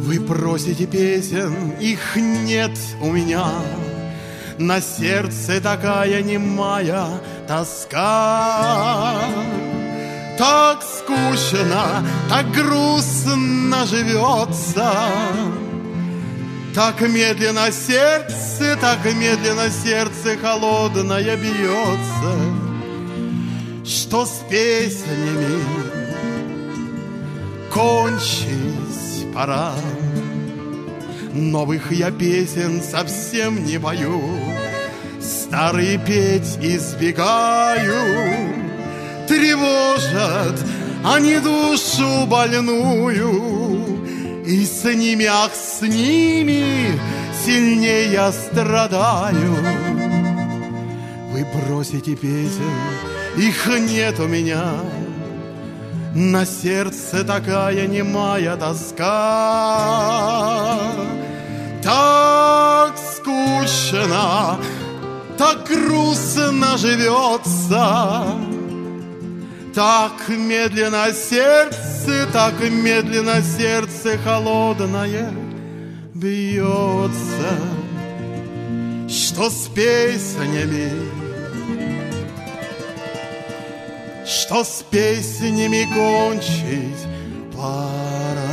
Вы просите песен, их нет у меня. На сердце такая немая тоска. Так скучно, так грустно живется. Так медленно сердце холодное бьется, что с песнями кончить пора. Новых я песен совсем не пою, старые петь избегаю. Тревожат они душу больную, и с ними, ах, с ними сильнее я страдаю. Вы просите песен, их нет у меня. На сердце такая немая тоска. Так скучно, так грустно живется. Так медленно сердце холодное бьется, что с песнями кончить пора.